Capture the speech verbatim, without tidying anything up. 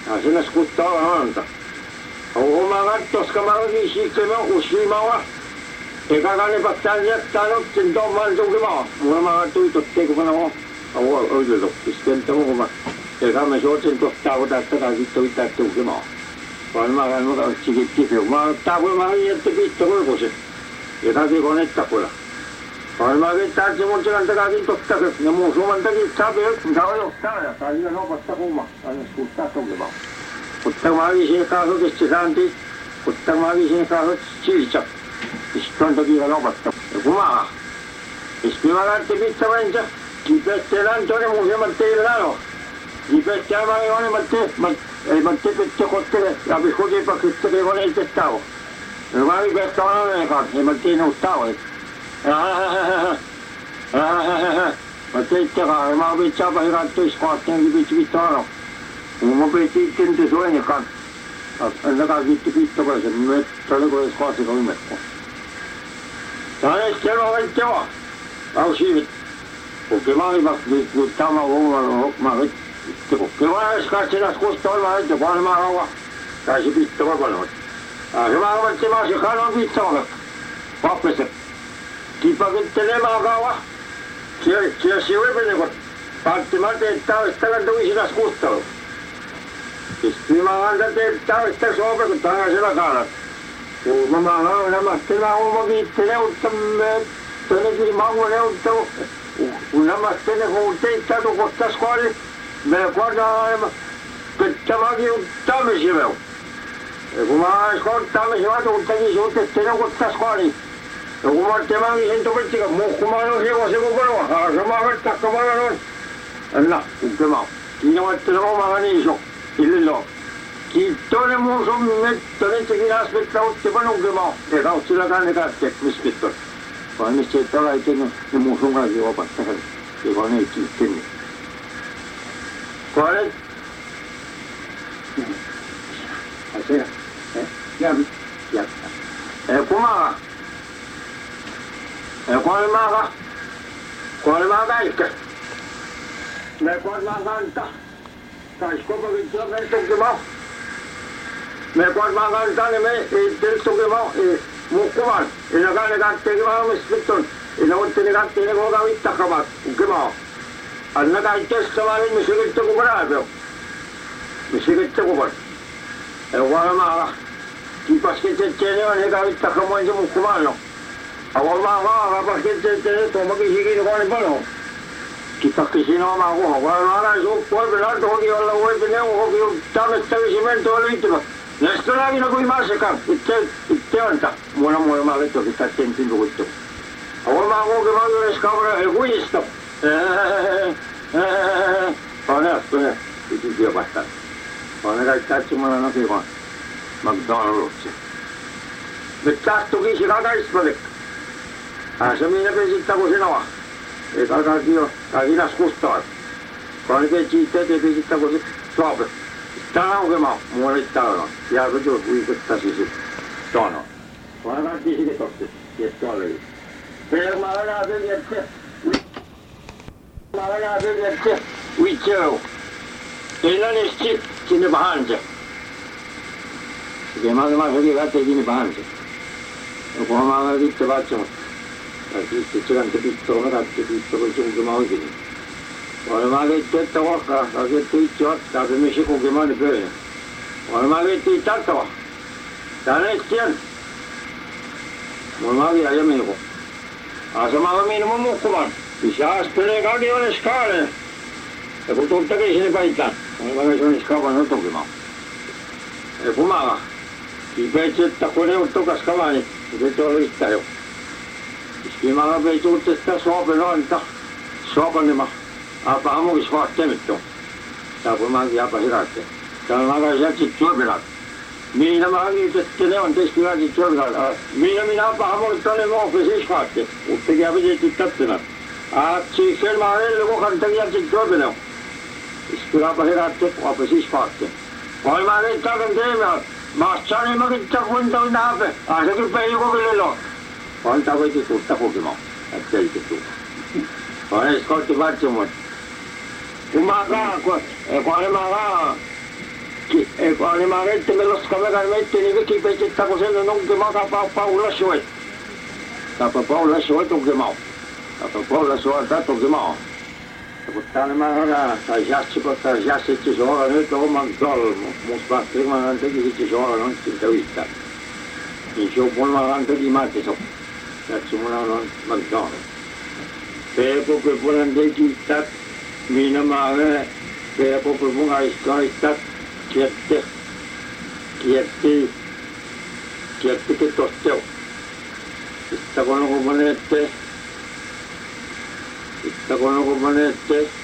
A se nascutava anta. O magattos kamaragi sikema usimawa. E kagane battaglia tano tinto manzo kema. Muna magatu totte ko na. Awo ojo do. Iskenta mo kuma. E kame so tinto tawo datta kagi to itatto kema. Palma ganno ka chigitti pe. Ma tawo ma yette pitto ko kose. E kage konetta kola. Palma che tazzo mo canta kagi totta ke. Nemo so manta ki sabe dawo sta. Kagi no batta kuma. Ane scuttato kema. Uttamagi se kaso che ci santi, uttamagi se kaso ci c'è. Istonto di la notte. Kuma. Ispimagante pizza mangia. Chi pette l'antone muove mantelano. Chi pette la marione mante, e mante pette cotte, la biscotti per che te con il testavo. E magari questo non è fatto, e mante non stavo. Ah, ma te te ca, ma pizza per il squat di pizza vittorio. Un po' di gente suona kan. Allora che ti pitto cosa, mi metto le cose come me. Sai che non vai già. Ma uscì. Perché mai va di tama uno ma tipo che va scaccia la scosta ma è qua ma va. Dai si pitto qua quello. Ah, che ma va che ma si cano pitto. Va per chi fa che te ne ma va. Che che si vuole bene qua. Parte ma te sta sta dove si nascosta. Ispimaganda te sta sta sopra che sta se la cara. O mamma no, la mattina uno che te ne uttamme, te ne che mango ne utto. Una mattina con te stato con sta scuola, me guarda che stava di uttamme si veo. E come ascoltame si va con te di sotto te ne con sta scuola. E come te mangi sento che ti mo come non si cosa con quello. Ah, se ma per sta come non. No, che ma. Chi non te lo magari so. 일로 기도는 무슨 몇 저기 아스펙트 어떻게 보는 게 뭐 내가 어찌라 가내가 미스펙트 완전 제대로 있는 무슨 가지 와 봤다 이번에 있겠네 거래 아세요 야야 에 고마워 에 고마워 고마워가 있게 내 고마워가 있다 Scopa che già penso che va, ma quando va a cantare me, il testo che va, e muccoman, e la cane cante che va, mi spetton, e la volta ne cante ne va da vita che va, che va. Allora il testo va, mi si mette come proprio, mi si mette come. E guarda ma, chi fa che c'è c'è ne va vita che mangia muccoman, no. Allora ma va, va che c'è c'è, ma che si chiede quale buono. Kita kesino ma ko wala so ko belado hogi wala hoy bene hogi tame establishment wala itlo nesto lagi na koi mas ka itte itte anta mona mona ma letto che sta tentando questo awol ma ko che ma io scapra egoista ona ona ti dio basta ona ga tacci ma non che qua McDonald's bettato che si raga isprode a se mi ne pensi così no e caga io caghi nascosto quando che ci te te visita così top stanno che ma muore stanno ya che io qui questa si si sono guarda che si che tosse che sto lì per ma la vedete ma la vedete qui c'è e la ne sti ci ne mangia che ma ma che gatte ci ne mangia e come ma la ditte facciamo Sì, c'è anche piccolo, ragazzi, piccolo, c'è un chiamato qui. Ora ma che c'è qua, che tu c'è, che mi si può chiamare bene. Ora ma che ti c'è qua, da ne c'è. Ma che hai amico. Ah, se ma mi non mi come. Si sa spiegare che le scale. E con tutto che se ne fai tanto. Ma che sono scavano non tocca ma. E fumava. I pezzi da quello tocca scavare, che te lo io. Ispimava per tutte queste sopra, no? Sopra ne ma. Abbiamo che sforzo metto. Dopo ma che ha passato. Da una già ci tornerà. Mi la maghi che te ne hanno spiegato di tornerà. Mi la mi la abbiamo che te ne mo che si sforzo. O che avete tutto tutto. Ah, ci fermare le mo canta che ci tornerà. Spiegava che ratto qua che si sforzo. Poi ma che sta con te ma c'è ma che sta con te nave. Ah, che bello come lo. Quanta avete tutta Pokémon, a te che tu. Ora ascolti faccio molto. Uma qua, e quale ma va? Chi Wani magette me los kamera mette ni che pece sta cosendo non che ma pa pa una shoe. Ta pa pa una shoe to che ma. Ta pa pa una shoe ta to che ma. Ta puttana ma ta già ci porta già se ci sono ne to ma gol mo spazio ma anche che ci sono non ci vita. In show buon ma anche di mate so. Ta ci mo non ma gol. Pepo che buon anche di sta mina male. Pepo che buon ai sta Kiette, kiette, kiette che tosteo. Sta con le comanette, sta con le comanette.